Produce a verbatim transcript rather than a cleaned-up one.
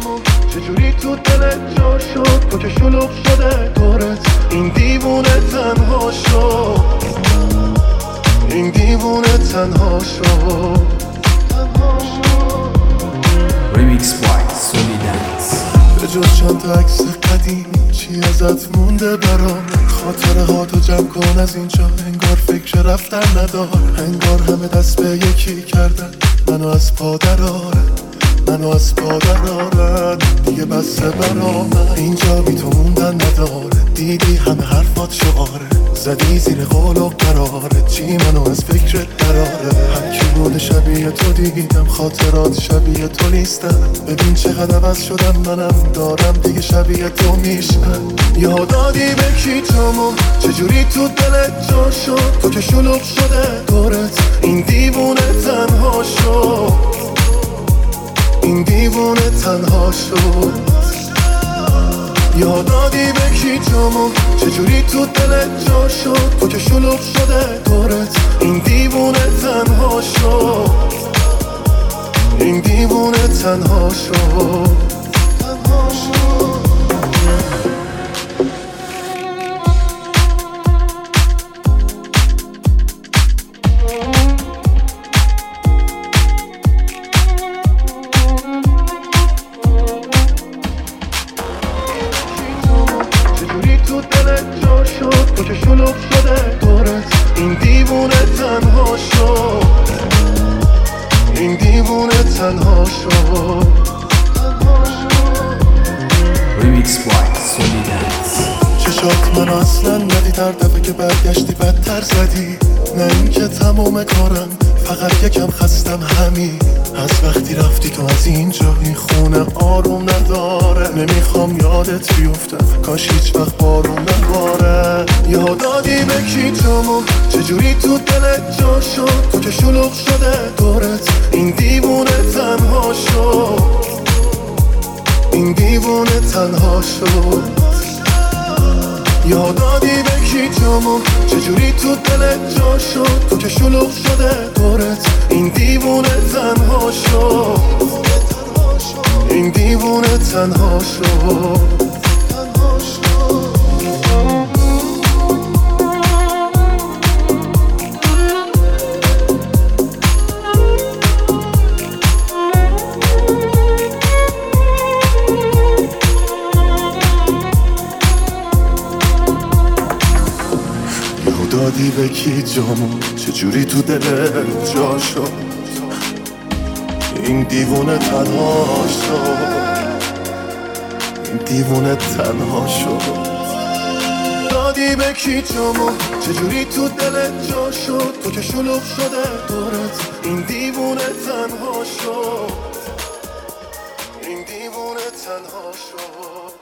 جامون چجوری تو دلت جا شد، تو که شلوغ شده دورت، این دیوونه تنها شد، این دیوونه تنها شد. Remix by Solidance. به جز چند تا عکس قدیم چی ازت مونده برام؟ خاطره ها تو جمع کن از اینجا، انگار فکر رفتن ندار، انگار همه دست به یکی کردن منو از پا درارن، منو از پا درارن. دیگه بسه برا من اینجا بی تو موندن نداره، دیدی همه حرفات شعاره، زدی زیر قول و قراره، چی منو از فکرت دراره. هر کی بود شبیه تو دیدم، خاطرات شبیه تو نیستم، ببین چقدر عوض شدم، منم دارم دیگه شبیه تو میشم. یادادی به کی جامون چجوری تو دلت جا شد، تو که شلوغ شده دورت، این دیوونه تنها شد، این دیوونه تنها شد. یادادی به کی جامون چجوری تو دلت جا شد، تو که شلوغ شده دورت، این دیوونه تنها شد، این دیوونه تنها شد، تنها شد. تو دلت جا شد، تو که شلوغ شده دورت، این دیوونه تنها شد، این دیوونه تنها شد. Remix by Solidance. چشات من اصلا ندید، هر دفعه که برگشتی بدتر زدی، نه این که تمام کارم، فقط یکم خستم همین، از وقتی رفتی تو از اینجا این خونه آروم نداره، نمیخوام یادت بیفتم، کاش هیچ وقت بارون نباره. یادادی به کی جامون چجوری تو دلت جا شد، تو که شلوغ شده دورت، این دیوونه تنها شد، این دیوونه تنها شد. یادادی به کی جامون چجوری تو دلت جا شد، تو که شلوغ شده دورت، این دیوونه تنها شد، این دیوونه تنها شد. دادی به کی جامون چجوری تو دلت جا شد، این دیوونه تنها شد، این دیوونه تنها شد. دادی به کی جامون چجوری تو دلت جا شد، تو که شلوغ شده دورت، این دیوونه تنها شد، این دیوونه تنها شد.